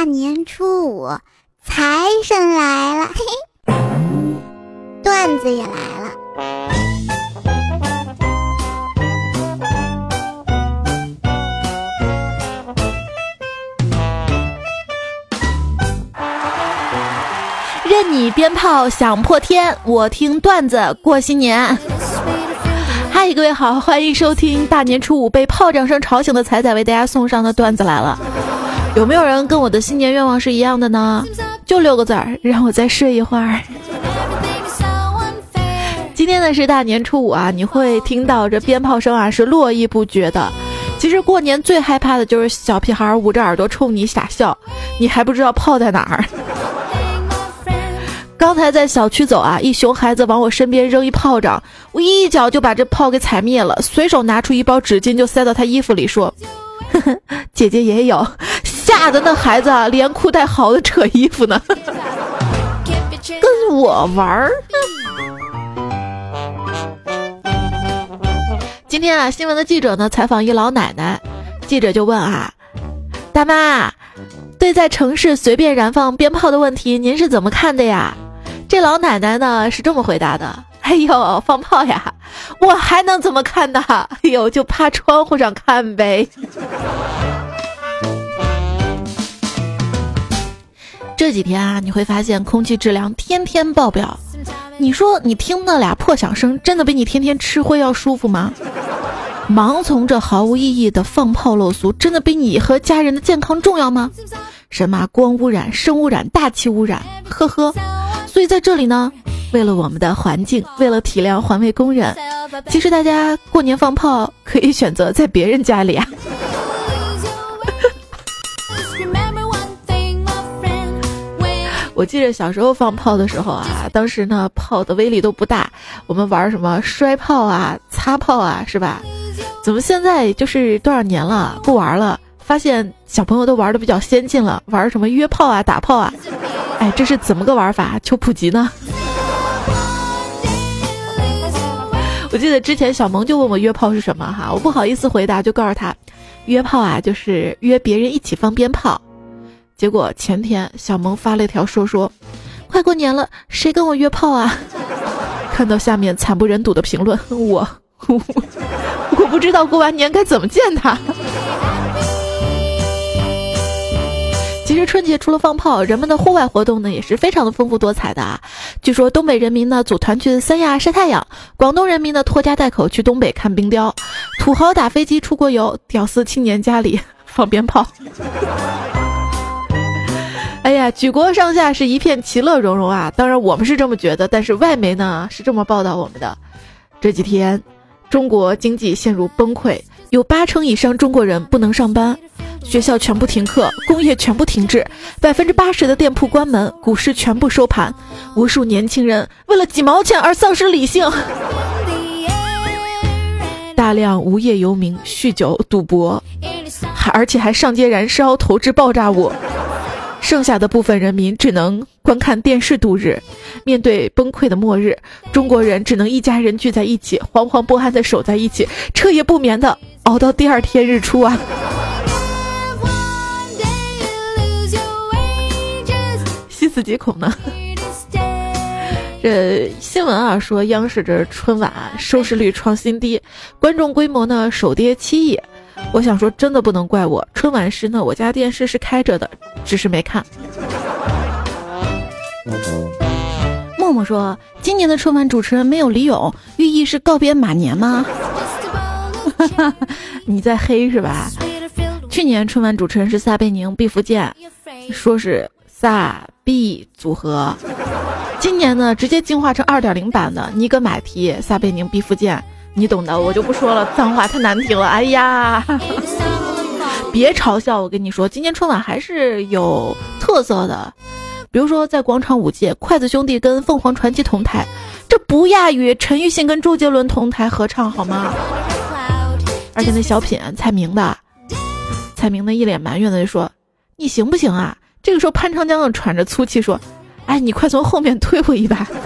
大年初五，财神来了，嘿嘿，段子也来了。 任你鞭炮响破天，我听段子过新年。嗨，各位好，欢迎收听大年初五被炮仗声吵醒的彩彩为大家送上的段子来了。有没有人跟我的新年愿望是一样的呢？就6个字儿，让我再睡一会儿。今天呢是大年初五啊，你会听到这鞭炮声啊是络绎不绝的。其实过年最害怕的就是小屁孩捂着耳朵冲你傻笑，你还不知道炮在哪儿。刚才在小区走啊，一熊孩子往我身边扔一炮仗，我一脚就把这炮给踩灭了，随手拿出一包纸巾就塞到他衣服里说呵呵，姐姐也有，吓得那孩子啊连裤带好的扯衣服呢跟我玩儿。今天啊，新闻的记者呢采访一老奶奶，记者就问啊，大妈，对在城市随便燃放鞭炮的问题您是怎么看的呀？这老奶奶呢是这么回答的，哎呦，放炮呀，我还能怎么看呢？哎呦，就趴窗户上看呗。这几天啊，你会发现空气质量天天爆表，你说你听那俩破响声真的比你天天吃灰要舒服吗？盲从这毫无意义的放炮漏俗真的比你和家人的健康重要吗？什么光污染、声污染、大气污染，呵呵。所以在这里呢，为了我们的环境，为了体谅环卫工人，其实大家过年放炮可以选择在别人家里啊。我记得小时候放炮的时候啊，当时呢炮的威力都不大，我们玩什么摔炮啊、擦炮啊，是吧？怎么现在就是多少年了不玩了，发现小朋友都玩的比较先进了，玩什么约炮啊、打炮啊，哎，这是怎么个玩法？求普及呢？我记得之前小萌就问我约炮是什么哈，我不好意思回答，就告诉他，约炮啊就是约别人一起放鞭炮。结果前天小萌发了一条说快过年了，谁跟我约炮啊？看到下面惨不忍睹的评论，我不知道过完年该怎么见他。其实春节除了放炮，人们的户外活动呢也是非常的丰富多彩的啊。据说东北人民呢组团去三亚晒太阳，广东人民呢拖家带口去东北看冰雕，土豪打飞机出国游，屌丝青年家里放鞭炮。哎呀，举国上下是一片其乐融融啊！当然我们是这么觉得，但是外媒呢是这么报道我们的。这几天中国经济陷入崩溃，有80%以上中国人不能上班，学校全部停课，工业全部停滞，80%的店铺关门，股市全部收盘，无数年轻人为了几毛钱而丧失理性，大量无业游民酗酒赌博，而且还上街燃烧投掷爆炸物。剩下的部分人民只能观看电视度日。面对崩溃的末日，中国人只能一家人聚在一起，惶惶不安地守在一起，彻夜不眠地熬到第2天日出啊！细思极恐呢。这新闻啊说，央视这春晚收视率创新低，观众规模呢首跌7亿。我想说真的不能怪我，春晚时呢我家电视是开着的，只是没看。默默说，今年的春晚主持人没有李咏，寓意是告别马年吗？你在黑是吧？去年春晚主持人是撒贝宁、毕福剑，说是撒毕组合。今年呢直接进化成 2.0 版的尼格买提、撒贝宁、毕福剑，你懂的，我就不说了，脏话太难听了。哎呀，别嘲笑我，跟你说，今年春晚还是有特色的。比如说在广场舞界，筷子兄弟跟凤凰传奇同台，这不亚于陈奕迅跟周杰伦同台合唱好吗？而且那小品蔡明的一脸埋怨的就说，你行不行啊？这个时候潘长江喘着粗气说，哎，你快从后面推我一把。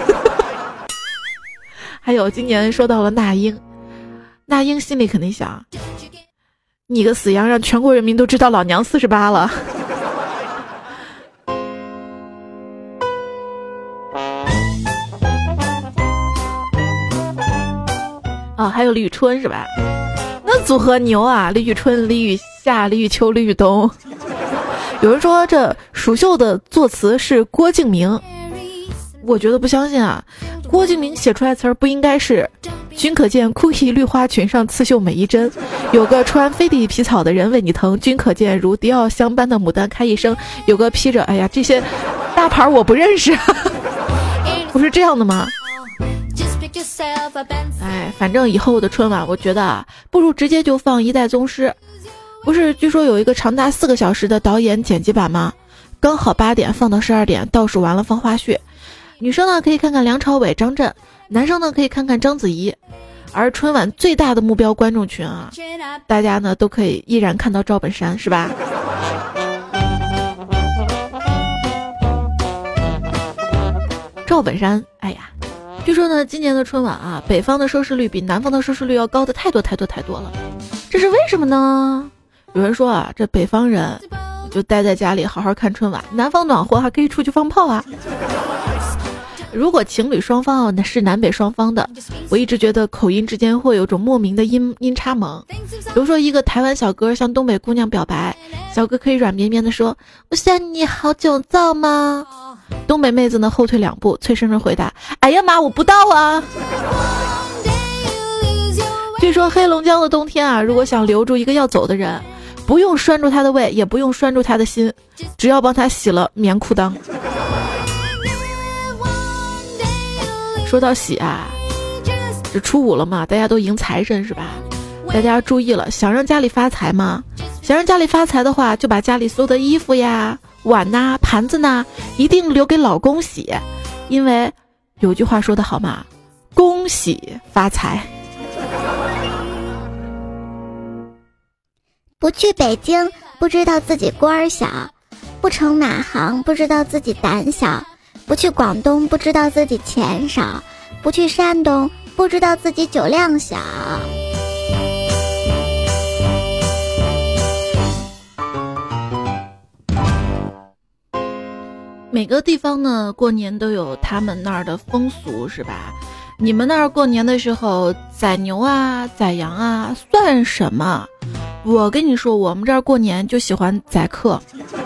还有今年说到了那英，那英心里肯定想，你个死样，让全国人民都知道老娘48了。 还有李宇春是吧？那组合牛啊，李宇春、李宇夏、李宇秋、李宇东。有人说这蜀绣的作词是郭敬明，我觉得不相信啊。郭敬明写出来词儿不应该是君可见 cookie 绿花裙上刺绣每一针，有个穿飞地皮草的人为你疼，君可见如迪奥香般的牡丹开一生，有个披着，哎呀，这些大牌我不认识不是这样的吗？哎，反正以后的春晚我觉得啊，不如直接就放一代宗师。不是据说有一个长达4个小时的导演剪辑版吗？刚好8点放到12点，倒数完了放花絮。女生呢可以看看梁朝伟、张震，男生呢可以看看章子怡。而春晚最大的目标观众群啊，大家呢都可以依然看到赵本山，是吧？赵本山，哎呀，据说呢今年的春晚啊，北方的收视率比南方的收视率要高的太多了，这是为什么呢？有人说啊，这北方人就待在家里好好看春晚，南方暖和还可以出去放炮啊。如果情侣双方那是南北双方的，我一直觉得口音之间会有种莫名的阴差萌。比如说一个台湾小哥向东北姑娘表白，小哥可以软绵绵的说，我想你好久造吗？东北妹子呢后退2步，脆声的回答，哎呀妈，我不到啊。据说黑龙江的冬天啊，如果想留住一个要走的人，不用拴住他的胃，也不用拴住他的心，只要帮他洗了棉裤裆。说到喜啊，这初5了嘛，大家都迎财神是吧？大家注意了，想让家里发财吗？想让家里发财的话，就把家里所有的衣服呀、碗呐、盘子呐，一定留给老公洗，因为有句话说得好嘛，恭喜发财。 不去北京，不知道自己官儿小；不成哪行，不知道自己胆小；不去广东，不知道自己钱少；不去山东，不知道自己酒量小。 每个地方呢，过年都有他们那儿的风俗，是吧？你们那儿过年的时候宰牛啊、宰羊啊算什么？我跟你说，我们这儿过年就喜欢宰客。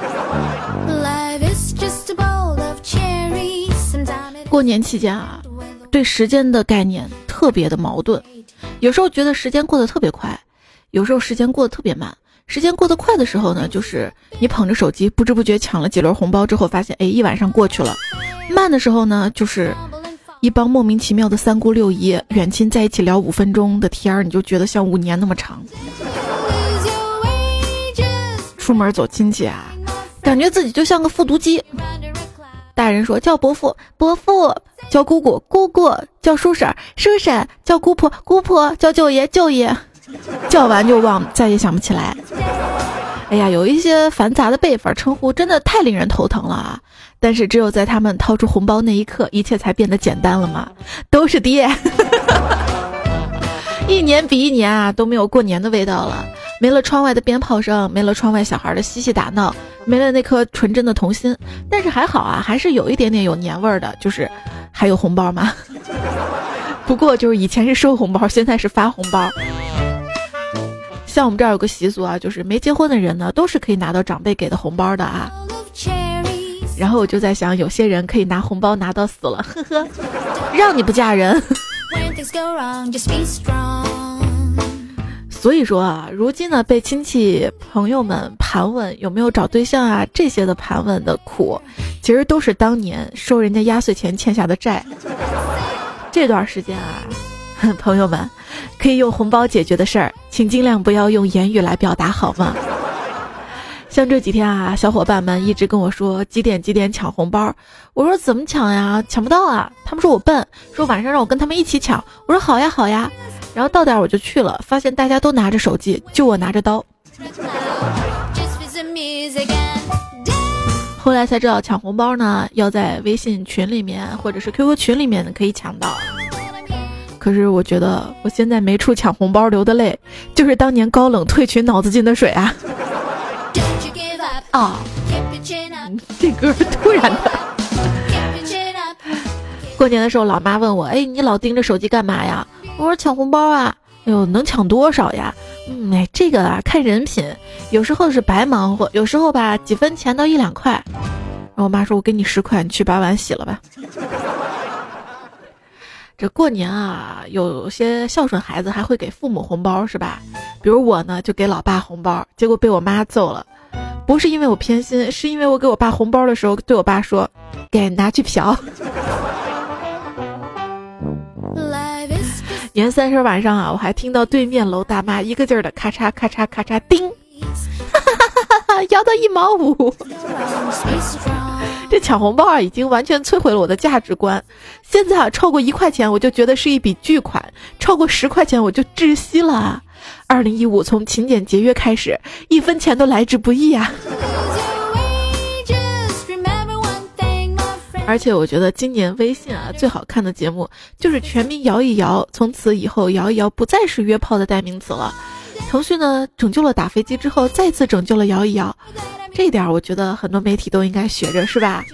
过年期间啊，对时间的概念特别的矛盾，有时候觉得时间过得特别快，有时候时间过得特别慢。时间过得快的时候呢，就是你捧着手机不知不觉抢了几轮红包之后，发现一晚上过去了。慢的时候呢，就是一帮莫名其妙的3姑6姨远亲在一起聊5分钟的天儿，你就觉得像5年那么长。出门走亲戚啊，感觉自己就像个复读机。大人说叫伯父，伯父叫姑姑，姑姑叫叔婶，叔婶叫姑婆，姑婆叫舅爷，舅爷叫完就忘，再也想不起来。哎呀，有一些繁杂的辈分称呼真的太令人头疼了啊！但是只有在他们掏出红包那一刻，一切才变得简单了嘛。都是爹一年比一年啊都没有过年的味道了，没了窗外的鞭炮声，没了窗外小孩的嬉戏打闹，没了那颗纯真的童心。但是还好啊，还是有一点点有年味儿的，就是还有红包嘛。不过就是以前是收红包，现在是发红包。像我们这儿有个习俗啊，就是没结婚的人呢都是可以拿到长辈给的红包的啊。然后我就在想，有些人可以拿红包拿到死了，呵呵，让你不嫁人。所以说啊，如今呢被亲戚朋友们盘问有没有找对象啊，这些的盘问的苦，其实都是当年收人家压岁钱欠下的债。这段时间啊，朋友们可以用红包解决的事儿，请尽量不要用言语来表达好吗？像这几天啊，小伙伴们一直跟我说几点抢红包，我说怎么抢呀？抢不到啊！他们说我笨，说晚上让我跟他们一起抢，我说好呀。然后到点我就去了，发现大家都拿着手机，就我拿着刀。后来才知道抢红包呢，要在微信群里面或者是 QQ 群里面可以抢到。可是我觉得我现在没处抢红包流的泪，就是当年高冷退群脑子进的水啊。这歌突然的。过年的时候老妈问我，你老盯着手机干嘛呀？ 我说抢红包啊，哎呦，能抢多少呀？这个啊看人品，有时候是白忙活，有时候吧几分钱到1-2块。然后我妈说，我给你10块，你去把碗洗了吧。这过年啊，有些孝顺孩子还会给父母红包是吧？比如我呢就给老爸红包，结果被我妈揍了。不是因为我偏心，是因为我给我爸红包的时候对我爸说，给拿去嫖。年30晚上啊，我还听到对面楼大妈一个劲儿的咔嚓咔嚓咔嚓叮，摇到1毛5。这抢红包啊，已经完全摧毁了我的价值观。现在啊，超过1块钱我就觉得是一笔巨款，超过10块钱我就窒息了。2015从勤俭节约开始，1分钱都来之不易啊。而且我觉得今年微信啊最好看的节目就是全民摇一摇，从此以后摇一摇不再是约炮的代名词了。腾讯呢拯救了打飞机之后，再次拯救了摇一摇，这一点我觉得很多媒体都应该学着，是吧？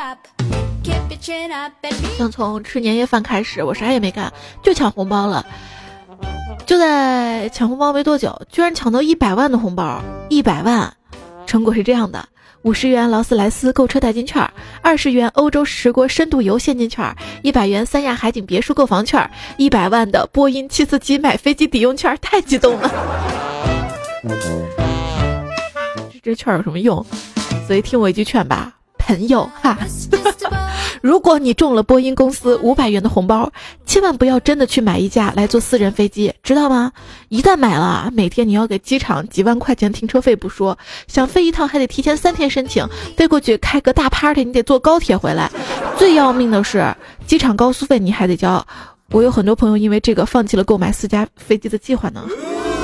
像从吃年夜饭开始，我啥也没干就抢红包了。就在抢红包没多久，居然抢到100万的红包，100万。成果是这样的：50元劳斯莱斯购车代金券，20元欧洲10国深度游现金券，100元三亚海景别墅购房券，100万的波音747买飞机抵用券，太激动了。这券有什么用？所以听我一句劝吧，朋友哈。如果你中了波音公司500元的红包，千万不要真的去买一架来坐私人飞机，知道吗？一旦买了，每天你要给机场几万块钱停车费不说，想飞一趟还得提前3天申请，飞过去开个大 party， 你得坐高铁回来。最要命的是，机场高速费你还得交。我有很多朋友因为这个放弃了购买4架飞机的计划呢。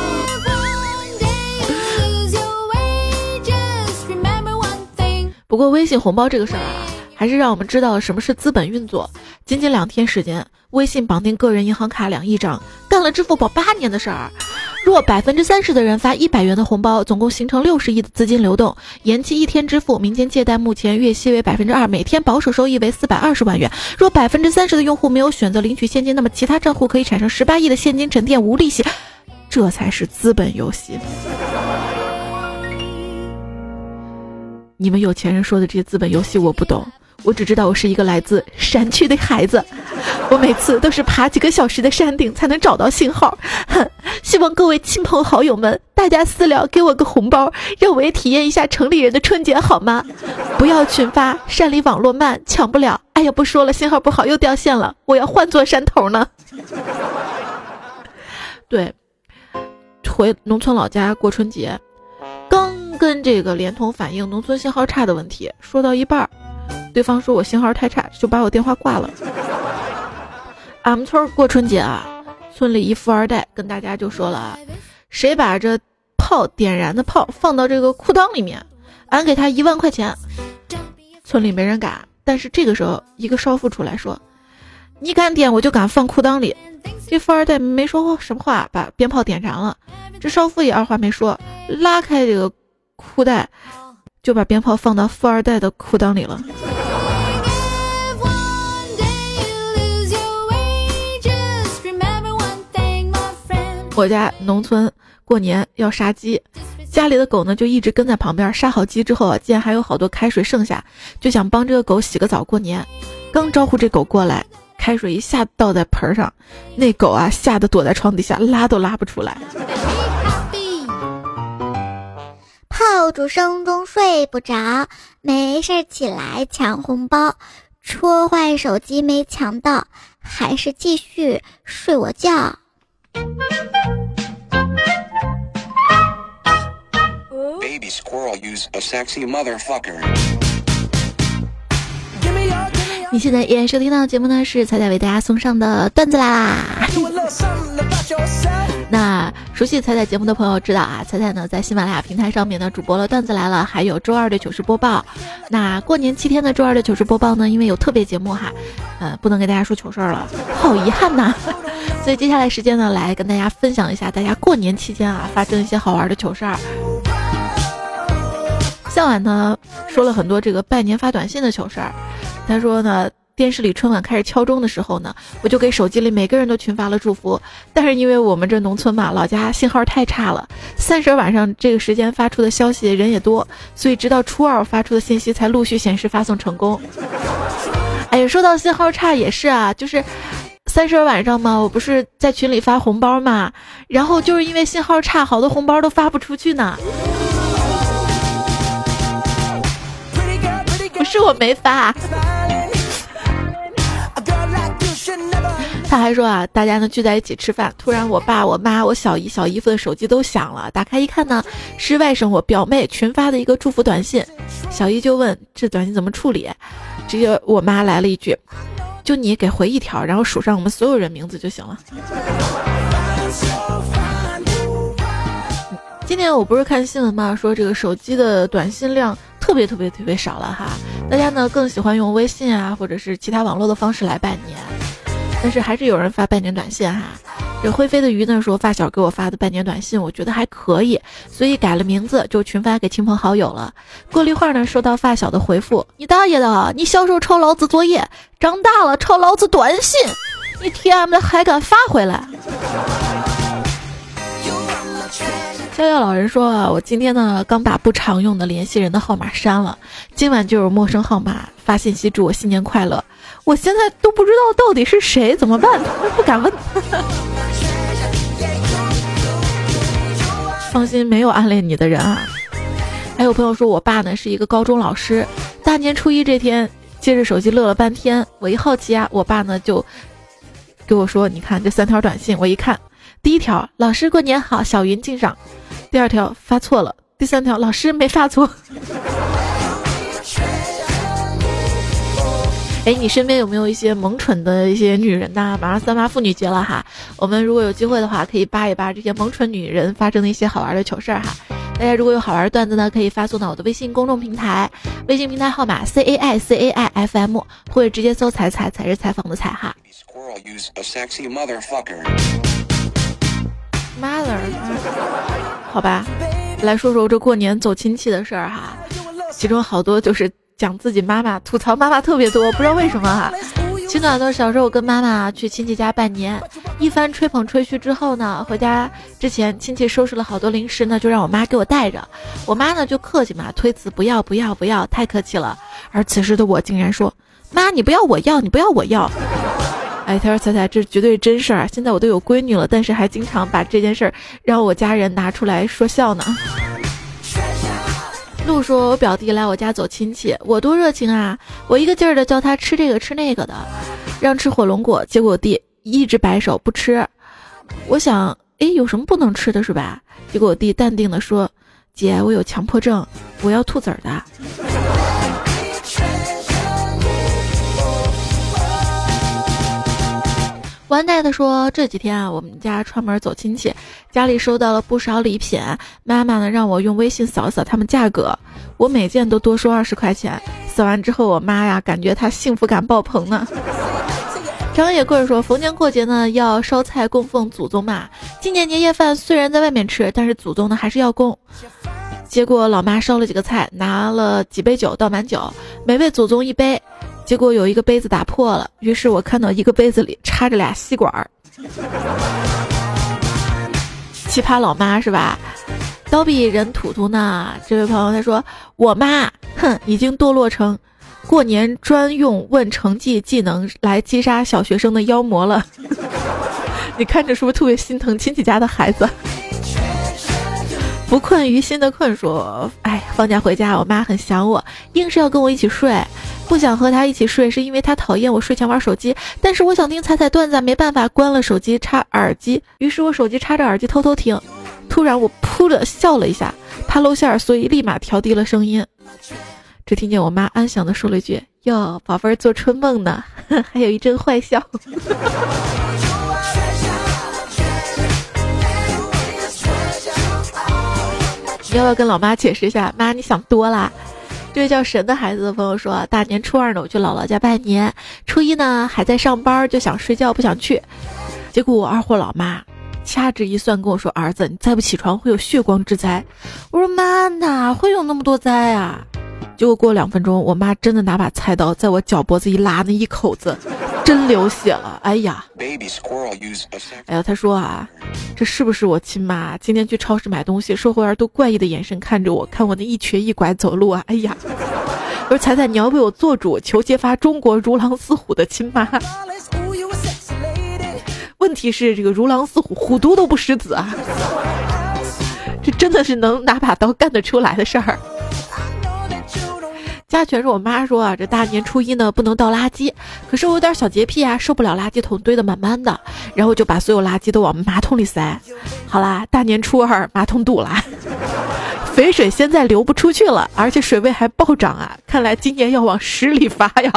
不过微信红包这个事儿啊，还是让我们知道了什么是资本运作。仅仅2天时间，微信绑定个人银行卡2亿张，干了支付宝8年的事儿。若30%的人发100元的红包，总共形成60亿的资金流动。延期1天支付，民间借贷目前月息为2%，每天保守收益为420万元。若30%的用户没有选择领取现金，那么其他账户可以产生18亿的现金沉淀无利息。这才是资本游戏。你们有钱人说的这些资本游戏我不懂，我只知道我是一个来自山区的孩子，我每次都是爬几个小时的山顶才能找到信号。希望各位亲朋好友们，大家私聊给我个红包，让我也体验一下城里人的春节好吗？不要群发，山里网络慢抢不了。哎呀，不说了，信号不好又掉线了，我要换座山头呢。对，回农村老家过春节，刚跟这个联通反映农村信号差的问题，说到一半，对方说我信号太差，就把我电话挂了。俺们村过春节啊，村里一富二代跟大家就说了，谁把这炮点燃的炮放到这个裤裆里面，俺给他1万块钱。村里没人敢，但是这个时候一个少妇出来说，你敢点我就敢放裤裆里。这富二代没说什么话，把鞭炮点燃了。这少妇也二话没说，拉开这个裤带，就把鞭炮放到富二代的裤裆里了。我家农村过年要杀鸡，家里的狗呢就一直跟在旁边。杀好鸡之后啊，见还有好多开水剩下，就想帮这个狗洗个澡过年。刚招呼这狗过来，开水一下倒在盆上，那狗啊吓得躲在床底下，拉都拉不出来。 炮竹声中睡不着，没事起来抢红包，戳坏手机没抢到，还是继续睡我觉。 Baby squirrel use a sexy motherfucker。 你现在依然收听到的节目呢，是彩彩为大家送上的段子啦。那熟悉彩彩节目的朋友知道啊，彩彩呢在喜马拉雅平台上面呢主播了段子来了，还有周二的糗事播报。那过年7天的周二的糗事播报呢，因为有特别节目哈，不能给大家说糗事儿了，好遗憾呐。所以接下来时间呢，来跟大家分享一下大家过年期间啊发生一些好玩的糗事儿。向晚呢说了很多这个拜年发短信的糗事儿。他说呢， 电视里春晚开始敲钟的时候呢，我就给手机里每个人都群发了祝福。但是因为我们这农村嘛，老家信号太差了，30晚上这个时间发出的消息人也多，所以直到初2发出的信息才陆续显示发送成功。哎呀，说到信号差也是啊，就是30晚上嘛，我不是在群里发红包嘛，然后就是因为信号差，好多红包都发不出去呢。不是我没发。他还说啊，大家呢聚在一起吃饭，突然我爸、我妈、我小姨、小姨夫的手机都响了，打开一看呢，是外甥我表妹群发的一个祝福短信。小姨就问这短信怎么处理，直接我妈来了一句，就你给回一条，然后数上我们所有人名字就行了。今天我不是看新闻嘛，说这个手机的短信量特别少了哈，大家呢更喜欢用微信啊或者是其他网络的方式来拜年，但是还是有人发拜年短信哈。这灰飞的鱼呢说发小给我发的拜年短信我觉得还可以，所以改了名字就群发给亲朋好友了。过了一会儿呢，收到发小的回复，你大爷的，你小时候抄老子作业，长大了抄老子短信，你 TM 的还敢发回来。逍遥老人说啊，我今天呢刚把不常用的联系人的号码删了，今晚就有陌生号码发信息祝我新年快乐，我现在都不知道到底是谁，怎么办？不敢问。放心，没有暗恋你的人啊。还有朋友说我爸呢是一个高中老师，大年初一这天接着手机乐了半天，我一好奇啊，我爸呢就给我说，你看这3条短信，我一看，第一条老师过年好，小云敬上，第2条发错了，第3条老师没发错。哎，你身边有没有一些萌蠢的一些女人呐？马上3八妇女节了哈，我们如果有机会的话，可以扒一扒这些萌蠢女人发生的一些好玩的糗事儿哈。大家如果有好玩的段子呢，可以发送到我的微信公众平台，微信平台号码 CAICAIFM， 或者直接搜彩彩，才是采访的彩哈。mother， 好吧，来说说这过年走亲戚的事儿哈，其中好多就是讲自己妈妈，吐槽妈妈特别多，不知道为什么哈。青暖的小时候我跟妈妈去亲戚家拜年，一番吹捧吹嘘之后呢，回家之前亲戚收拾了好多零食呢，就让我妈给我带着，我妈呢就客气嘛，推辞不要，太客气了。而此时的我竟然说，妈你不要我要，你不要我要。哎，他说彩彩这绝对是真事儿，现在我都有闺女了，但是还经常把这件事儿让我家人拿出来说笑呢。路说我表弟来我家走亲戚，我多热情啊，我一个劲儿的叫他吃这个吃那个的，让吃火龙果，结果我弟一直摆手不吃。我想有什么不能吃的是吧，结果我弟淡定的说，姐我有强迫症，我要吐籽儿的。完蛋的说，这几天啊，我们家串门走亲戚，家里收到了不少礼品，妈妈呢让我用微信扫一扫他们价格，我每件都多收20块钱，扫完之后我妈呀感觉她幸福感爆棚呢。张野棍说，逢年过节呢要烧菜供奉祖宗嘛，今年年夜饭虽然在外面吃，但是祖宗呢还是要供。结果老妈烧了几个菜，拿了几杯酒倒满酒，每位祖宗一杯，结果有一个杯子打破了，于是我看到一个杯子里插着俩吸管儿。奇葩老妈是吧？刀比人土土呢。这位朋友他说，我妈已经堕落成过年专用问成绩技能来击杀小学生的妖魔了。你看着是不是特别心疼亲戚家的孩子？不困于心的困说，哎，放假回家我妈很想我，硬是要跟我一起睡，不想和她一起睡是因为她讨厌我睡前玩手机，但是我想听彩彩段子，没办法关了手机插耳机，于是我手机插着耳机偷偷听，突然我噗的笑了一下，怕露馅，所以立马调低了声音，只听见我妈安详的说了一句，哟宝贝儿做春梦呢，还有一阵坏笑。你要不要跟老妈解释一下，妈你想多啦。这位叫神的孩子的朋友说，大年初2呢我去姥姥家拜年，初一呢还在上班，就想睡觉不想去，结果我二货老妈掐指一算跟我说，儿子你再不起床会有血光之灾。我说妈哪会有那么多灾啊， 结果过2分钟，我妈真的拿把菜刀在我脚脖子一拉，那一口子真流血了。哎呀，她说啊，这是不是我亲妈？今天去超市买东西，售货员都怪异的眼神看着我，看我那一瘸一拐走路啊。哎呀，我说彩彩，你要为我做主，求揭发中国如狼似虎的亲妈。问题是这个如狼似虎，虎毒都不食子啊，这真的是能拿把刀干得出来的事儿。家全是我妈说啊，这大年初一呢不能倒垃圾，可是我有点小洁癖啊，受不了垃圾桶堆得满满的，然后就把所有垃圾都往马桶里塞。好啦，大年初二马桶堵了，肥水现在流不出去了，而且水位还暴涨啊，看来今年要往10里发呀。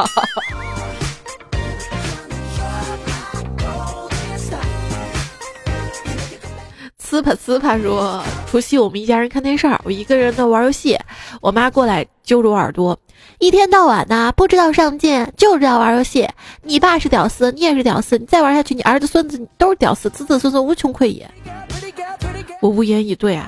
斯帕说，除夕我们一家人看电视，我一个人呢玩游戏，我妈过来揪着我耳朵，一天到晚呢不知道上进，就知道玩游戏，你爸是屌丝，你也是屌丝，你再玩下去，你儿子孙子都是屌丝，子子孙孙无穷匮也。我无言以对啊。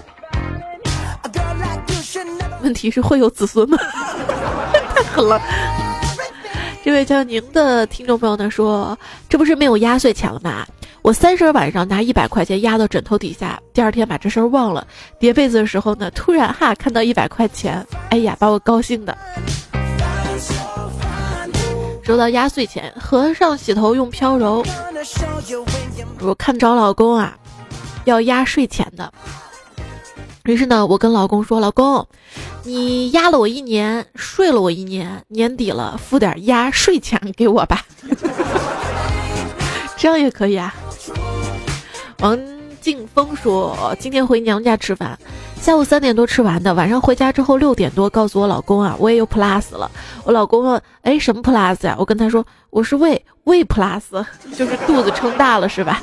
问题是会有子孙吗？太狠了。这位叫宁的听众朋友呢说，这不是没有压岁钱了吗？我30晚上拿100块钱压到枕头底下，第二天把这事儿忘了，叠被子的时候呢，突然看到100块钱，哎呀，把我高兴的。收到压岁钱，和尚洗头用飘柔。我看着老公啊，要压岁钱的。于是呢，我跟老公说，老公，你压了我1年，睡了我1年，年底了付点压岁钱给我吧。这样也可以啊。王静峰说，今天回娘家吃饭，下午3点多吃完的，晚上回家之后6点多告诉我老公啊，我也有 plus 了。我老公问，哎，什么 plus 呀？我跟他说，我是胃 plus， 就是肚子撑大了是吧？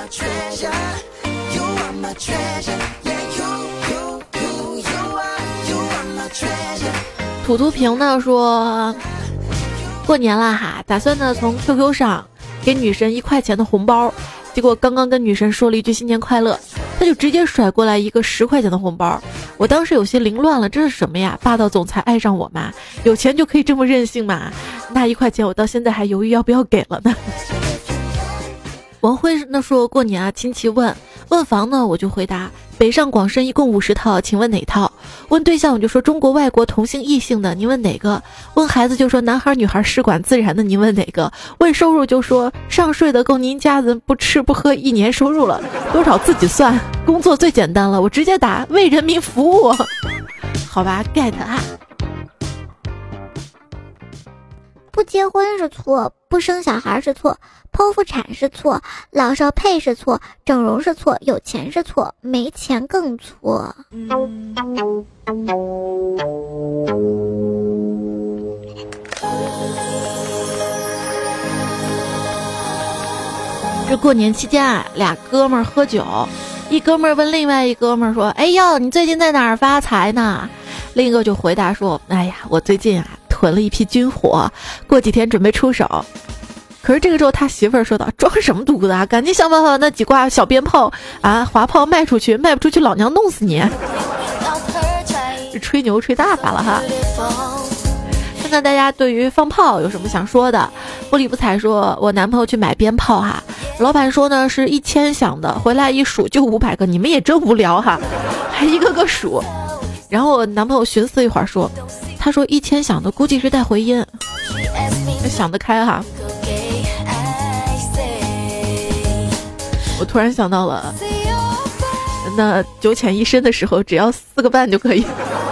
土图平呢说，过年了哈，打算呢从 QQ 上给女神1块钱的红包，结果刚刚跟女神说了一句新年快乐，她就直接甩过来一个10块钱的红包。我当时有些凌乱了，这是什么呀？霸道总裁爱上我吗？有钱就可以这么任性吗？那1块钱我到现在还犹豫要不要给了呢。王辉那说，过年啊，亲戚问房呢，我就回答北上广深一共50套，请问哪套？问对象我就说中国外国同性异性的，您问哪个？问孩子就说男孩女孩试管自然的，您问哪个？问收入就说上税的够您家子不吃不喝1年收入了，多少自己算。工作最简单了，我直接答为人民服务。好吧 get 啊。 不结婚是错，不生小孩是错，剖腹产是错，老少配是错，整容是错，有钱是错，没钱更错。 这过年期间啊，俩哥们儿喝酒，一哥们儿问另外一哥们儿说，哎呦，你最近在哪儿发财呢？另一个就回答说，哎呀，我最近啊囤了一批军火，过几天准备出手。可是这个时候他媳妇儿说道，装什么犊子啊，赶紧想办法那几挂小鞭炮啊滑炮卖出去，卖不出去老娘弄死你。这吹牛吹大发了哈。看看大家对于放炮有什么想说的。不理不睬说，我男朋友去买鞭炮哈，老板说呢是1000响的，回来一数就500个，你们也真无聊哈，还一个个数。然后我男朋友寻思一会儿说，他说1000响的估计是带回音，想得开哈。我突然想到了，那9浅1深的时候只要4个半就可以。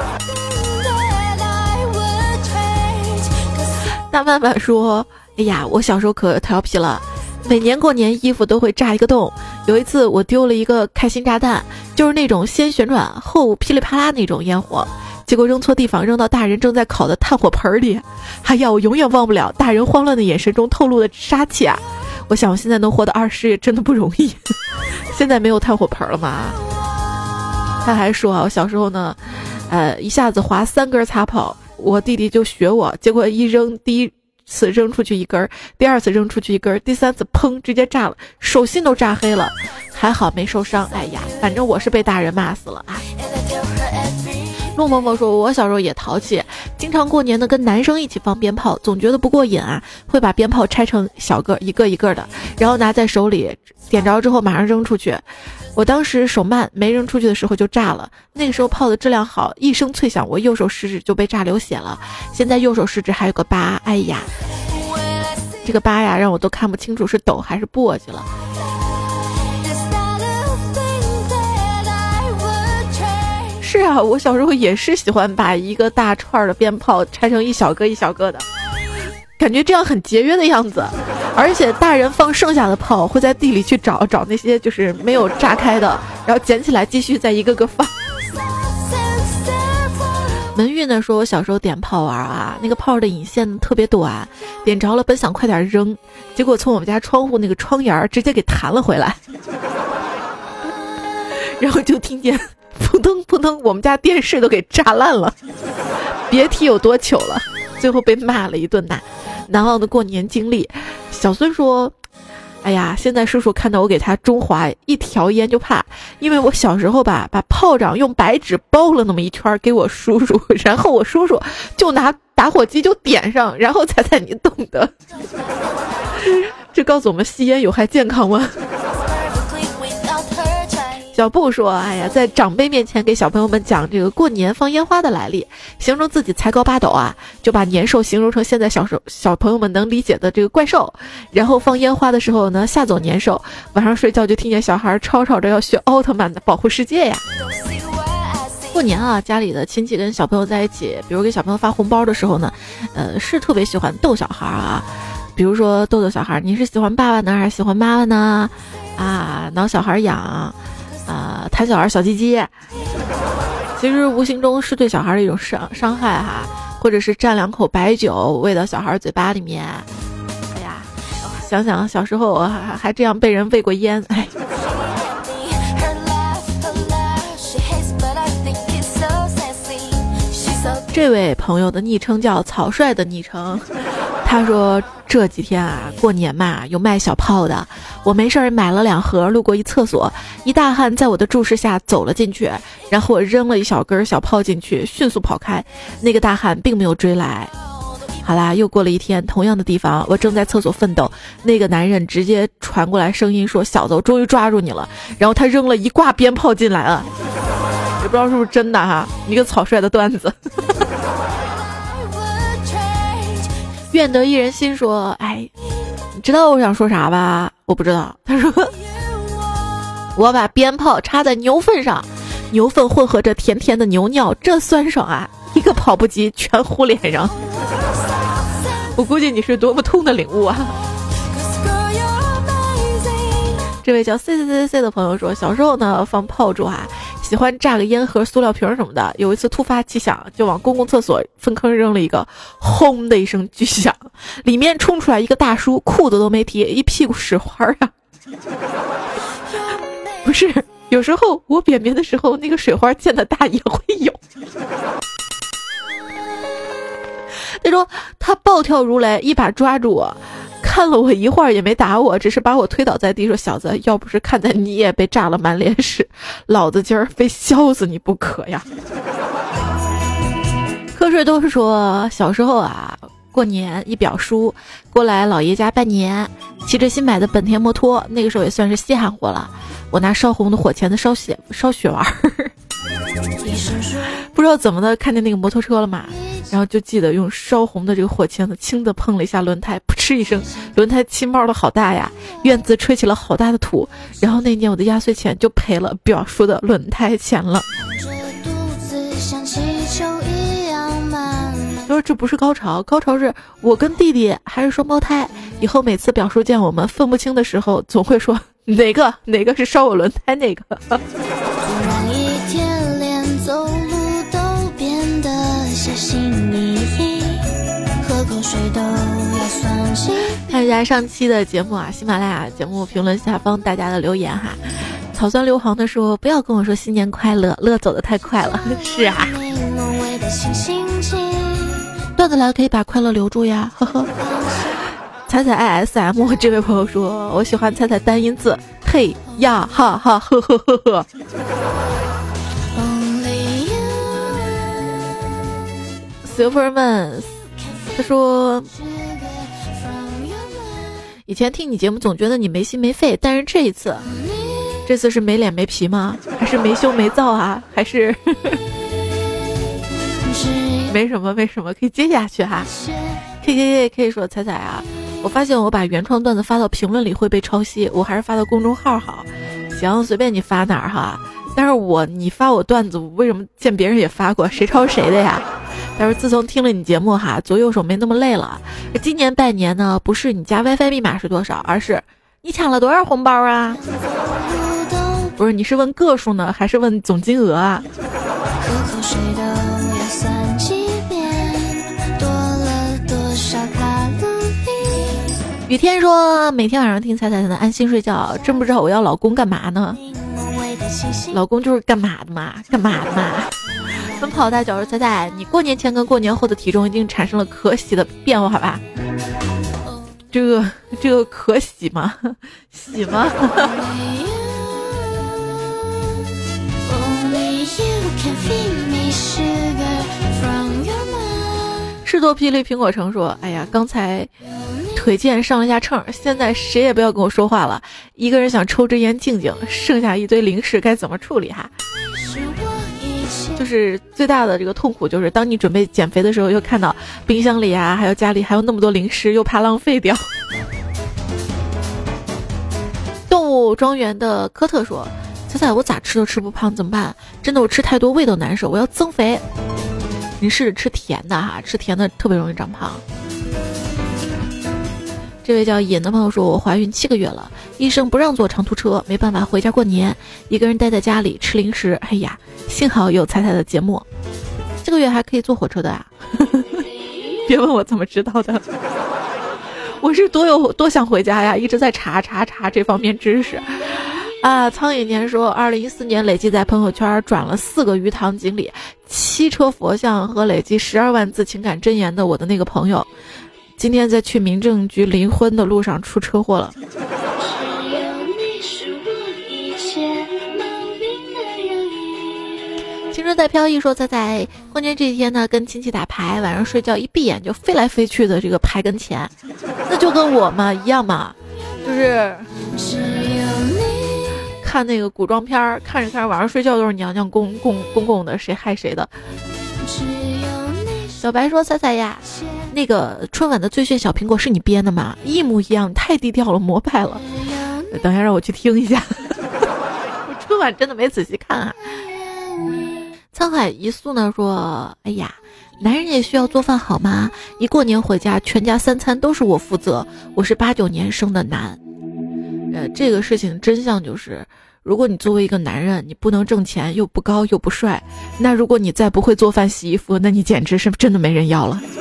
大曼曼说，哎呀，我小时候可调皮了，每年过年衣服都会炸一个洞。有一次我丢了一个开心炸弹，就是那种先旋转后噼里啪啦那种烟火，结果扔错地方，扔到大人正在烤的炭火盆里。哎呀，我永远忘不了大人慌乱的眼神中透露的杀气啊！我想我现在能活到20也真的不容易。现在没有炭火盆了嘛？他还说啊，我小时候呢，一下子划3根擦炮，我弟弟就学我，结果一扔，第一次扔出去1根，第2次扔出去1根，第3次砰直接炸了，手心都炸黑了，还好没受伤。哎呀，反正我是被大人骂死了啊。陆某某说，我小时候也淘气， 经常过年呢跟男生一起放鞭炮，总觉得不过瘾啊，会把鞭炮拆成小个一个一个的，然后拿在手里，点着之后马上扔出去。我当时手慢，没扔出去的时候就炸了。那个时候炮的质量好，一声脆响，我右手食指就被炸流血了。现在右手食指还有个疤，哎呀，这个疤呀让我都看不清楚是抖还是簸箕了。是啊，我小时候也是喜欢把一个大串的鞭炮拆成一小个一小个的，感觉这样很节约的样子。而且大人放剩下的炮会在地里去找那些就是没有炸开的，然后捡起来继续再一个个放。文玉呢说，我小时候点炮玩啊，那个炮的引线特别短，点着了本想快点扔，结果从我们家窗户那个窗沿直接给弹了回来，然后就听见扑腾扑腾，我们家电视都给炸烂了，别提有多糗了，最后被骂了一顿呐。难忘的过年经历，小孙说，哎呀，现在叔叔看到我给他中华一条烟就怕，因为我小时候吧，把炮仗用白纸包了那么一圈给我叔叔，然后我叔叔就拿打火机就点上，然后踩你懂的。这告诉我们吸烟有害健康吗？小布说，哎呀，在长辈面前给小朋友们讲这个过年放烟花的来历，形容自己才高八斗啊，就把年兽形容成现在小朋友们能理解的这个怪兽，然后放烟花的时候呢吓走年兽，晚上睡觉就听见小孩吵着要学奥特曼的保护世界呀。过年啊，家里的亲戚跟小朋友在一起，比如给小朋友发红包的时候呢，是特别喜欢逗小孩啊，比如说逗小孩，你是喜欢爸爸呢还是喜欢妈妈呢？啊，挠小孩痒。弹小孩小鸡鸡，其实无形中是对小孩的一种伤害哈，或者是蘸2口白酒喂到小孩嘴巴里面。哎呀，想想小时候还这样被人喂过烟，哎。这位朋友的昵称叫草率的昵称，他说这几天啊过年嘛有卖小炮的，我没事儿买了2盒，路过一厕所，一大汉在我的注视下走了进去，然后我扔了一小根小炮进去，迅速跑开，那个大汉并没有追来。好啦，又过了一天，同样的地方，我正在厕所奋斗，那个男人直接传过来声音说，小子，我终于抓住你了，然后他扔了一挂鞭炮进来了，也不知道是不是真的哈，一个草率的段子。愿得一人心说，哎，你知道我想说啥吧？我不知道。他说，我把鞭炮插在牛粪上，牛粪混合着甜甜的牛尿，这酸爽啊，一个跑步机全糊脸上。我估计你是多么痛的领悟啊。这位叫 CCCC 的朋友说，小时候呢放炮竹啊，喜欢炸个烟盒、塑料瓶什么的。有一次突发奇想，就往公共厕所粪坑扔了一个，轰的一声巨响，里面冲出来一个大叔，裤子都没提，一屁股屎花啊！不是，有时候我便便的时候，那个水花溅的大也会有。他说他暴跳如雷，一把抓住我。看了我一会儿也没打我，只是把我推倒在地，说小子，要不是看在你也被炸了满脸屎，老子今儿非削死你不可呀。瞌睡都是说小时候啊，过年一表叔过来姥爷家拜年，骑着新买的本田摩托，那个时候也算是稀罕货了，我拿烧红的火钳子烧血玩不知道怎么的看见那个摩托车了嘛，然后就记得用烧红的这个火钳子轻地碰了一下轮胎，噗嗤一声，轮胎气冒的好大呀，院子吹起了好大的土，然后那年我的压岁钱就赔了表叔的轮胎钱了。他说这不是高潮，高潮是我跟弟弟还是双胞胎，以后每次表叔见我们分不清的时候，总会说哪个是烧我轮胎那个。走路都变得小心翼翼，喝口水都要算计。看一下上期的节目啊，喜马拉雅节目评论下方大家的留言哈。草酸硫磺的说，不要跟我说新年快乐，乐走得太快了。是啊，段子来可以把快乐留住呀，呵呵。彩彩 ISM 这位朋友说，我喜欢彩彩单音字，嘿呀哈哈呵呵呵呵。 媳妇儿问，他说以前听你节目总觉得你没心没肺，但是这次是没脸没皮吗？还是没羞没臊啊？还是没什么，可以接下去哈。可以说彩彩啊，我发现我把原创段子发到评论里会被抄袭，我还是发到公众号好。行，随便你发哪儿哈。但是你发我段子，为什么见别人也发过？谁抄谁的呀？但是自从听了你节目哈，左右手没那么累了。今年拜年呢，不是你家 WiFi 密码是多少，而是你抢了多少红包啊？不是，你是问个数呢，还是问总金额啊？雨天说，每天晚上听彩彩才能安心睡觉，真不知道我要老公干嘛呢？老公就是干嘛的嘛。奔跑大脚说，彩彩，你过年前跟过年后的体重一定产生了可喜的变化吧？这个可喜吗？喜吗？士多霹雳苹果城说，哎呀，刚才腿健上了下秤，现在谁也不要跟我说话了，一个人想抽支烟静静，剩下一堆零食该怎么处理哈？就是最大的这个痛苦就是当你准备减肥的时候，又看到冰箱里啊还有家里还有那么多零食，又怕浪费掉。动物庄园的科特说，彩彩，我咋吃都吃不胖怎么办？真的我吃太多胃都难受，我要增肥。你试着吃甜的哈，吃甜的特别容易长胖。这位叫尹的朋友说，我怀孕7个月了，医生不让坐长途车，没办法回家过年，一个人待在家里吃零食。哎呀，幸好有彩彩的节目，这个月还可以坐火车的啊！别问我怎么知道的，我是多想回家呀，一直在查这方面知识啊。苍蝇年说，2014年累计在朋友圈转了4个鱼塘锦鲤、7车佛像和累计12万字情感箴言的我的那个朋友，今天在去民政局离婚的路上出车祸了。青春在飘逸说，在过年这一天呢，跟亲戚打牌，晚上睡觉一闭眼就飞来飞去的这个牌跟前，那就跟我嘛一样嘛，就是看那个古装片儿，看着晚上睡觉都是娘娘公公的，谁害谁的。小白说，彩彩呀，那个春晚的最炫小苹果是你编的吗？一模一样，太低调了，膜拜了。等一下让我去听一下。我春晚真的没仔细看啊。沧海一粟呢说，哎呀，男人也需要做饭好吗？一过年回家，全家3餐都是我负责，我是89年生的男。这个事情真相就是，如果你作为一个男人，你不能挣钱，又不高又不帅，那如果你再不会做饭洗衣服，那你简直是真的没人要了。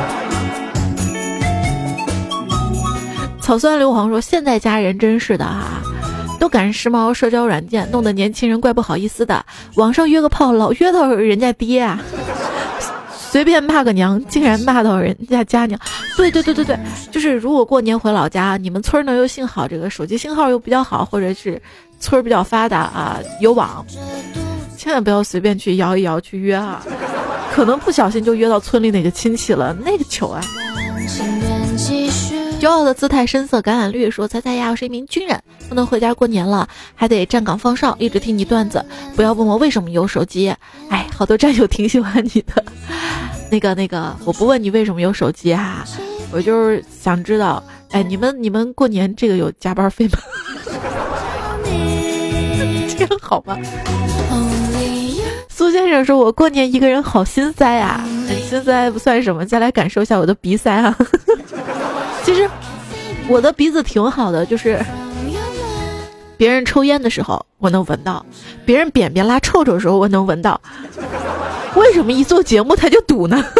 草酸硫磺说，现在家人真是的啊，都赶时髦社交软件，弄得年轻人怪不好意思的，网上约个炮老约到人家爹啊，随便骂个娘竟然骂到人家家娘。对，就是如果过年回老家，你们村呢又幸好这个手机信号又比较好，或者是村比较发达啊，有网，千万不要随便去摇一摇去约啊，可能不小心就约到村里哪个亲戚了，那个糗啊。骄傲的姿态深色橄榄绿说，彩彩呀，我是一名军人，不能回家过年了，还得站岗放哨，一直听你段子，不要问我为什么有手机。哎，好多战友挺喜欢你的。那个我不问你为什么有手机哈，我就是想知道，哎，你们过年这个有加班费吗？这样好吗？苏先生说，我过年一个人好心塞啊，心塞不算什么，再来感受一下我的鼻塞啊。其实我的鼻子挺好的，就是别人抽烟的时候我能闻到，别人便便拉臭臭的时候我能闻到，为什么一做节目他就堵呢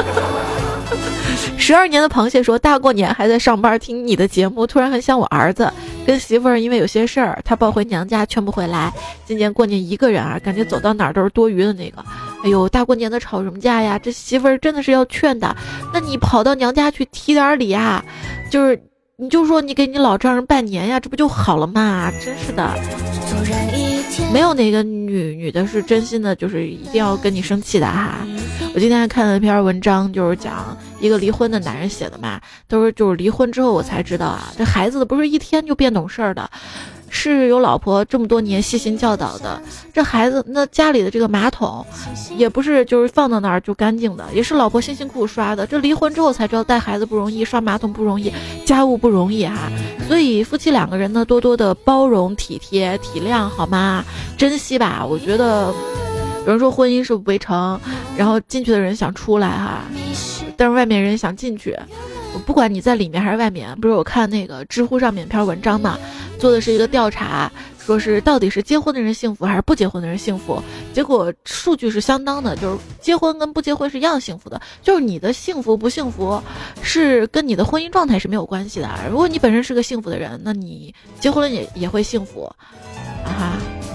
？12年的螃蟹说，大过年还在上班听你的节目，突然很想我儿子，跟媳妇儿因为有些事儿，他抱回娘家劝不回来，今年过年一个人啊，感觉走到哪儿都是多余的那个。哎呦，大过年的吵什么架呀？这媳妇儿真的是要劝的，那你跑到娘家去提点礼啊，就是你就说你给你老丈人拜年呀，这不就好了嘛？真是的，没有哪个女的是真心的，就是一定要跟你生气的哈。我今天还看了一篇文章，就是讲一个离婚的男人写的嘛，都是就是离婚之后我才知道啊，这孩子不是一天就变懂事儿的。是有老婆这么多年细心教导的，这孩子那家里的这个马桶也不是就是放到那儿就干净的，也是老婆辛辛苦苦刷的。这离婚之后才知道带孩子不容易，刷马桶不容易，家务不容易哈。所以夫妻两个人呢，多多的包容、体贴、体谅，好吗？珍惜吧。我觉得有人说婚姻是围城，然后进去的人想出来哈，但是外面人想进去。不管你在里面还是外面，不是我看那个知乎上面篇文章嘛，做的是一个调查，说是到底是结婚的人幸福还是不结婚的人幸福，结果数据是相当的，就是结婚跟不结婚是一样幸福的，就是你的幸福不幸福是跟你的婚姻状态是没有关系的。如果你本身是个幸福的人，那你结婚了也会幸福啊哈。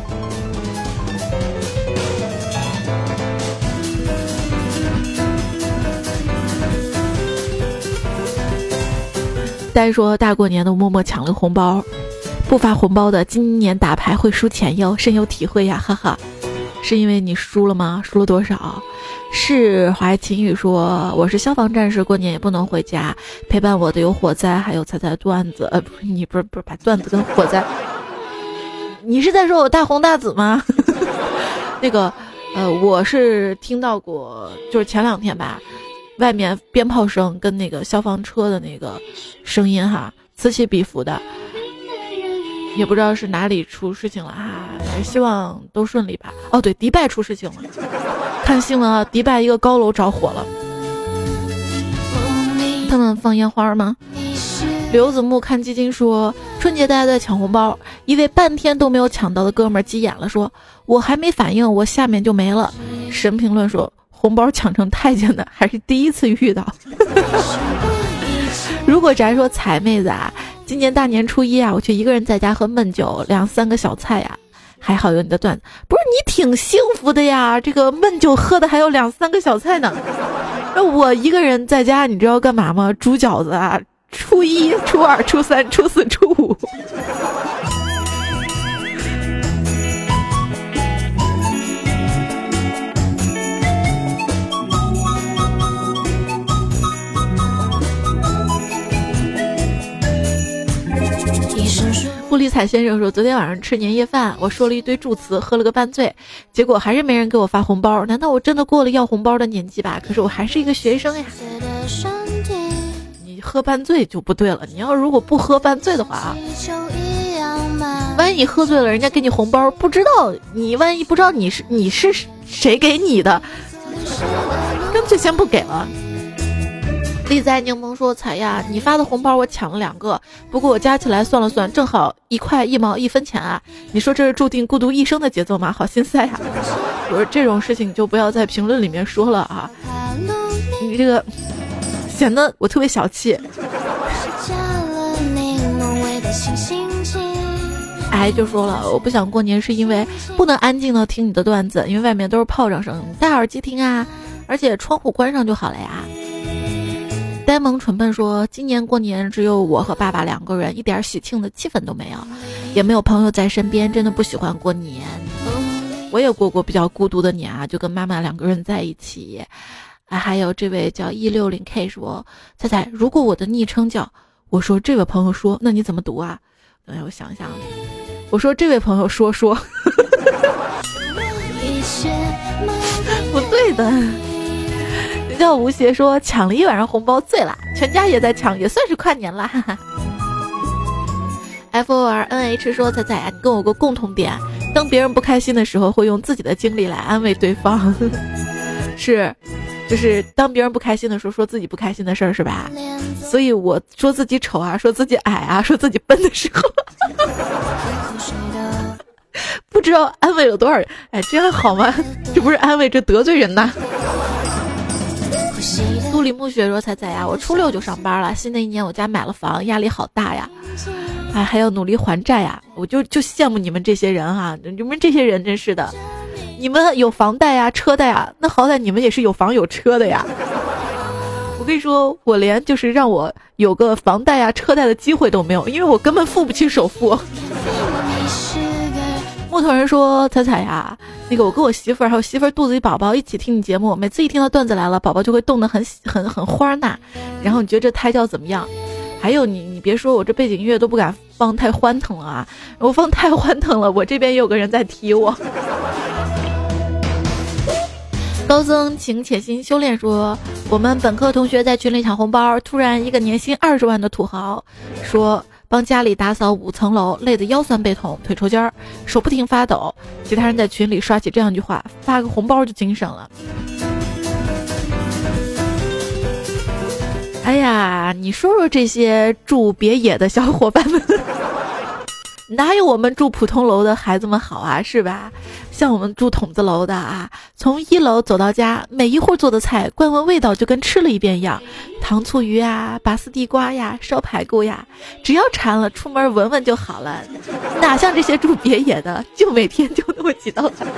单说大过年的默默抢了红包，不发红包的今年打牌会输钱哟，深有体会呀，哈哈。是因为你输了吗？输了多少？是华晴雨说我是消防战士，过年也不能回家，陪伴我的有火灾还有彩彩段子。你不是把段子跟火灾，你是在说我大红大紫吗？那个我是听到过，就是前2天吧，外面鞭炮声跟那个消防车的那个声音哈，此起彼伏的，也不知道是哪里出事情了哈，希望都顺利吧。哦对，迪拜出事情了，看新闻啊，迪拜一个高楼着火了，他们放烟花吗？刘子木看基金说，春节大家在抢红包，一位半天都没有抢到的哥们儿急眼了，说我还没反应，我下面就没了。神评论说，红包抢成太监的还是第一次遇到。如果咱说彩妹子啊，今年大年初一啊，我却一个人在家喝闷酒2-3个小菜呀，还好有你的段子。不是你挺幸福的呀，这个闷酒喝的还有2-3个小菜呢。那我一个人在家，你知道干嘛吗？煮饺子啊，初一、初二、初三、初四、初五。布里彩先生说，昨天晚上吃年夜饭，我说了一堆祝词，喝了个半醉，结果还是没人给我发红包。难道我真的过了要红包的年纪吧？可是我还是一个学生呀。你喝半醉就不对了，你要如果不喝半醉的话啊，万一你喝醉了，人家给你红包，不知道你万一不知道你是谁给你的，干脆先不给了。丽在柠檬说，彩呀，你发的红包我抢了2个，不过我加起来算了算，正好1块1毛1分钱啊！你说这是注定孤独一生的节奏吗？好心塞呀！我说这种事情就不要在评论里面说了啊，你这个显得我特别小气。哎，就说了，我不想过年是因为不能安静的听你的段子，因为外面都是炮仗声，戴耳机听啊，而且窗户关上就好了呀。呆萌蠢笨说，今年过年只有我和爸爸2个人，一点喜庆的气氛都没有，也没有朋友在身边，真的不喜欢过年。我也过过比较孤独的年啊，就跟妈妈2个人在一起。还有这位叫160K 说，彩彩，如果我的昵称叫，我说这位朋友说，那你怎么读啊？我想想，我说这位朋友说不对的。叫吴邪说，抢了1晚上红包醉了，全家也在抢，也算是跨年了。FORNH 说，彩彩啊，你跟我有个共同点，当别人不开心的时候，会用自己的经历来安慰对方。是，就是当别人不开心的时候，说自己不开心的事儿，是吧？所以我说自己丑啊，说自己矮啊，说自己笨的时候，不知道安慰了多少人。哎，这样好吗？这不是安慰，这得罪人呐。杜里木雪说，彩彩呀，我初6就上班了，新的一年我家买了房，压力好大呀，哎，还要努力还债呀。我就羡慕你们这些人哈，你们这些人真是的，你们有房贷呀、车贷呀，那好歹你们也是有房有车的呀。 我跟你说，我连就是让我有个房贷啊、车贷的机会都没有，因为我根本付不起首付。木头人说：“彩彩呀，那个我跟我媳妇儿还有媳妇儿肚子里宝宝一起听你节目，每次一听到段子来了，宝宝就会动得很花呐。然后你觉得这胎教怎么样？还有你别说我这背景音乐都不敢放太欢腾了啊，我放太欢腾了，我这边也有个人在踢我。”高僧请且心修炼说，我们本科同学在群里抢红包，突然一个年薪20万的土豪说帮家里打扫5层楼，累得腰酸背痛，腿抽筋儿，手不停发抖。其他人在群里刷起这样一句话：发个红包就精神了。哎呀，你说说这些住别野的小伙伴们哪有我们住普通楼的孩子们好啊，是吧？像我们住筒子楼的啊，从1楼走到家，每一户做的菜光闻味道就跟吃了一遍一样，糖醋鱼啊，拔丝地瓜呀，烧排骨呀，只要馋了出门闻闻就好了。哪像这些住别野的，就每天就那么几道菜。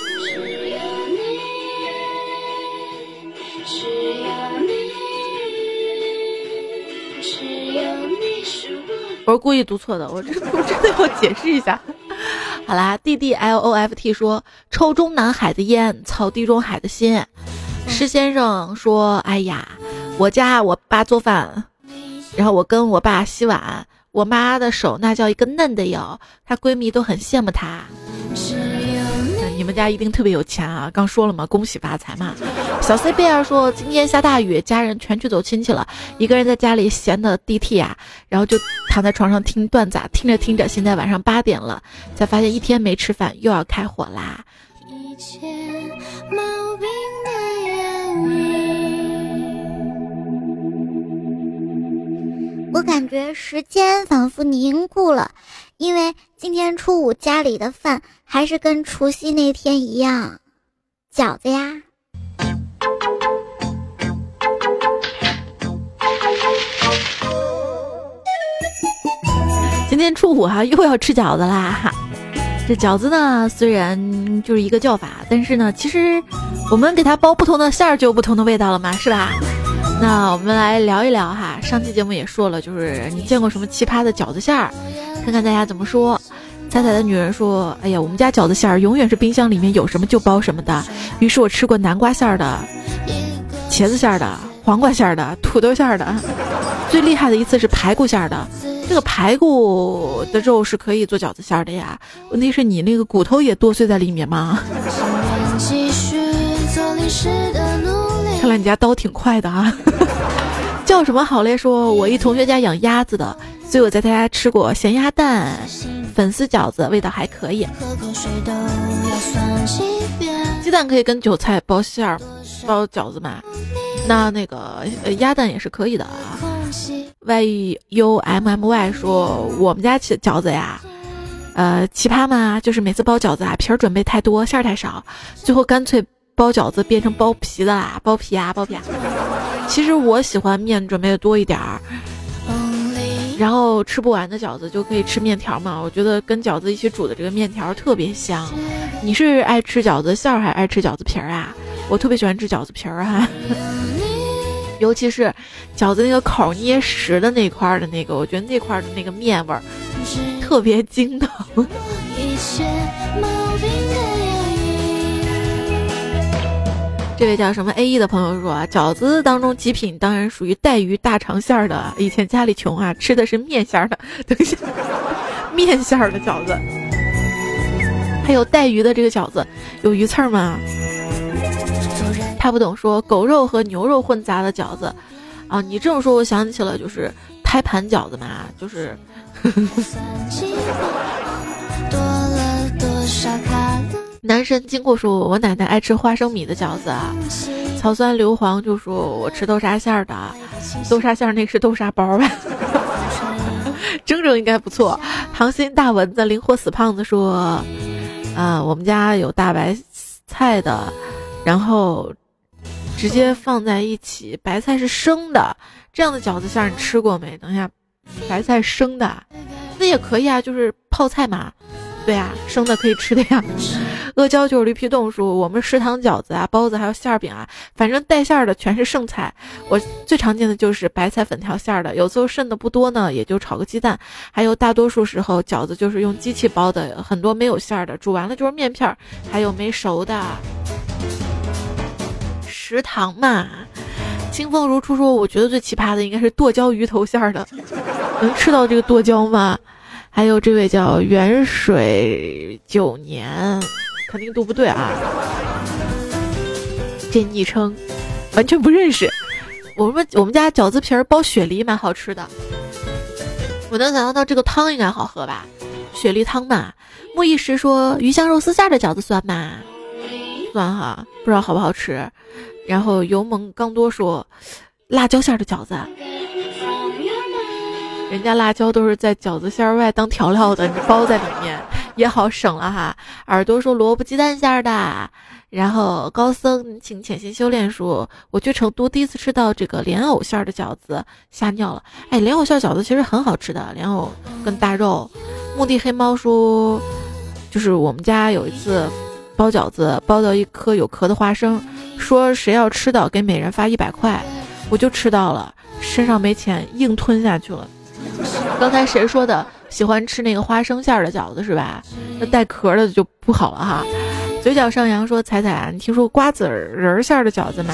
我是故意读错的，我真的要解释一下。好啦，弟弟 LOFT 说，抽中南海的烟，草地中海的心。施先生说，哎呀，我家我爸做饭，然后我跟我爸洗碗，我妈的手那叫一个嫩的哟，她闺蜜都很羡慕她。你们家一定特别有钱啊，刚说了嘛，恭喜发财嘛。小 C 贝尔说，今天下大雨，家人全去走亲戚了，一个人在家里闲的DT啊，然后就躺在床上听段子，听着听着，现在晚上8点了，才发现一天没吃饭，又要开火啦。一切毛病的原因，我感觉时间仿佛凝固了，因为今天初五家里的饭还是跟除夕那天一样，饺子呀。 今天初五又要吃饺子啦。这饺子呢，虽然就是一个叫法，但是呢，其实我们给它包不同的馅儿就有不同的味道了嘛，是吧？那我们来聊一聊哈，上期节目也说了，就是你见过什么奇葩的饺子馅儿，看看大家怎么说。彩彩的女人说，哎呀，我们家饺子馅儿永远是冰箱里面有什么就包什么的，于是我吃过南瓜馅儿的、茄子馅儿的、黄瓜馅儿的、土豆馅儿的，最厉害的一次是排骨馅儿的。这个排骨的肉是可以做饺子馅儿的呀，问题是你那个骨头也剁碎在里面吗？看来你家刀挺快的啊。叫什么好嘞？说我一同学家养鸭子的，所以我在他家吃过咸鸭蛋、粉丝饺子，味道还可以。鸡蛋可以跟韭菜包馅儿，包饺子嘛？那个鸭蛋也是可以的啊。YUMMY 说我们家饺子呀，奇葩嘛，就是每次包饺子啊，皮儿准备太多，馅儿太少，最后干脆包饺子变成包皮的啦，包皮啊。其实我喜欢面准备的多一点儿，然后吃不完的饺子就可以吃面条嘛，我觉得跟饺子一起煮的这个面条特别香。你是爱吃饺子馅儿还爱吃饺子皮儿啊？我特别喜欢吃饺子皮儿哈。尤其是饺子那个口捏实的那块的那个，我觉得那块的那个面味儿特别筋道。这位叫什么 AE 的朋友说啊，饺子当中极品当然属于带鱼大肠馅儿的，以前家里穷啊，吃的是面馅儿的。等一下，面馅儿的饺子，还有带鱼的这个饺子，有鱼刺儿吗？他不懂说狗肉和牛肉混杂的饺子啊，你这么说我想起了就是胎盘饺子嘛，就是男神经过说我奶奶爱吃花生米的饺子啊，草酸硫磺就说我吃豆沙馅儿的，豆沙馅儿那是豆沙包吧。整整应该不错。糖心大蚊子灵活死胖子说我们家有大白菜的，然后直接放在一起，白菜是生的，这样的饺子馅儿你吃过没？等一下，白菜生的那也可以啊，就是泡菜嘛，对啊，生的可以吃的呀。 阿胶就是驴皮冻说我们食堂饺子啊、包子还有馅儿饼啊，反正带馅儿的全是剩菜。我最常见的就是白菜粉条馅儿的，有时候剩的不多呢，也就炒个鸡蛋。还有大多数时候饺子就是用机器包的，很多没有馅儿的，煮完了就是面片儿，还有没熟的。食堂嘛，清风如初说，我觉得最奇葩的应该是剁椒鱼头馅儿的，能吃到这个剁椒吗？还有这位叫远水9年，肯定读不对啊，这昵称完全不认识。我们家饺子皮儿包雪梨蛮好吃的，我能想象到这个汤应该好喝吧，雪梨汤嘛。木易石说鱼香肉丝馅的饺子酸吗？酸哈，不知道好不好吃。然后油蒙刚多说辣椒馅的饺子，人家辣椒都是在饺子馅外当调料的，你包在里面也好省了哈。耳朵说萝卜鸡蛋馅的。然后高僧请潜心修炼说，我去成都第一次吃到这个莲藕馅的藕饺子，吓尿了。哎，莲藕馅饺子其实很好吃的，莲藕跟大肉。墓地黑猫说，就是我们家有一次包饺子，包到一颗有壳的花生，说谁要吃到给每人发100块，我就吃到了，身上没钱硬吞下去了。刚才谁说的喜欢吃那个花生馅的饺子是吧？那带壳的就不好了哈。嘴角上扬说，彩彩，你听说瓜子仁馅的饺子吗？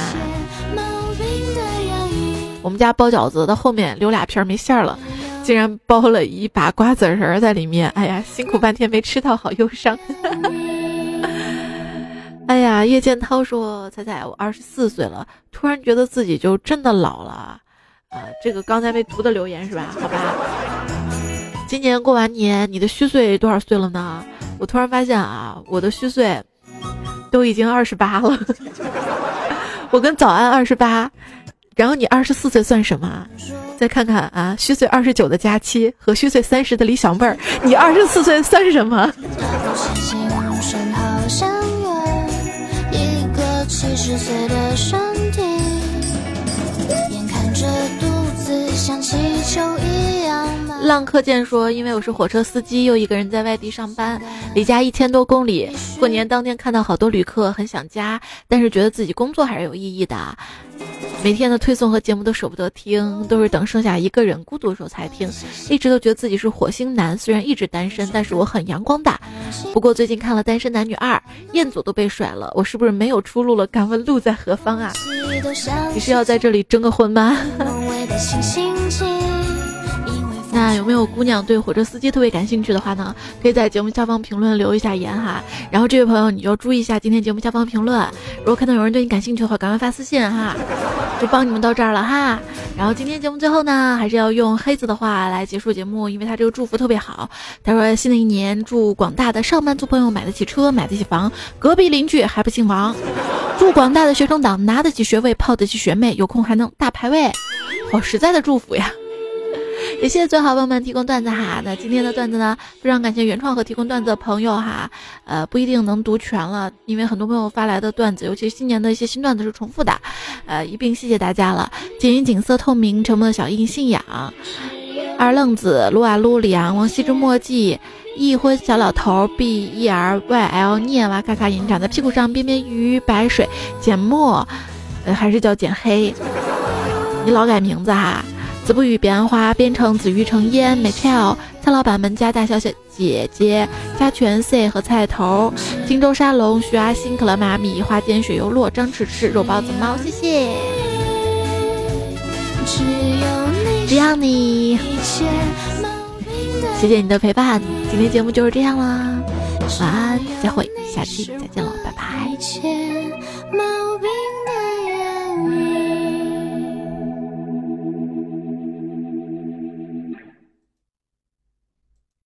我们家包饺子到后面留2片没馅了，竟然包了一把瓜子仁在里面，哎呀，辛苦半天没吃到，好忧伤。哎呀，叶剑涛说，彩彩，我24岁了，突然觉得自己就真的老了。这个刚才没读的留言是吧？好吧。今年过完年，你的虚岁多少岁了呢？我突然发现啊，我的虚岁都已经28了。我跟早安28，然后你24岁算什么？再看看啊，虚岁29的佳期和虚岁30的李小妹儿，你24岁算什么？一个70岁的身体，眼看着肚子像气球一样。浪客剑说，因为我是火车司机，又一个人在外地上班，离家1000多公里，过年当天看到好多旅客，很想家，但是觉得自己工作还是有意义的，每天的推送和节目都舍不得听，都是等剩下一个人孤独的时候才听，一直都觉得自己是火星男，虽然一直单身，但是我很阳光大。不过最近看了《单身男女2》，彦祖都被甩了，我是不是没有出路了？敢问路在何方啊？你是要在这里征个婚吗？那有没有姑娘对火车司机特别感兴趣的话呢？可以在节目下方评论留一下言哈。然后这位朋友你就要注意一下今天节目下方评论，如果看到有人对你感兴趣的话，赶快发私信哈，就帮你们到这儿了哈。然后今天节目最后呢，还是要用黑子的话来结束节目，因为他这个祝福特别好。他说新的一年祝广大的上班族朋友买得起车，买得起房，隔壁邻居还不姓王，祝广大的学生党拿得起学位，泡得起学妹，有空还能大排位。好实在的祝福呀。也谢谢最好朋友们提供段子哈。那今天的段子呢，非常感谢原创和提供段子的朋友哈。不一定能读全了，因为很多朋友发来的段子，尤其是新年的一些新段子是重复的，一并谢谢大家了。景云景色透明，沉默的小印信仰，二愣子撸啊撸里昂王羲之墨迹一婚小老头 BERYL 念哇咔咔银长在屁股上边边鱼白水简墨，还是叫简黑，你老改名字哈。子不语彼岸花，边城子鱼成烟，美跳蔡老板们家大小姐姐家全 C 和菜头，荆州沙龙徐阿新克勒玛米花间雪游落张迟迟肉包子猫，谢谢。只要你，谢谢你的陪伴，今天节目就是这样啦，晚安，再会，下期再见了，拜拜。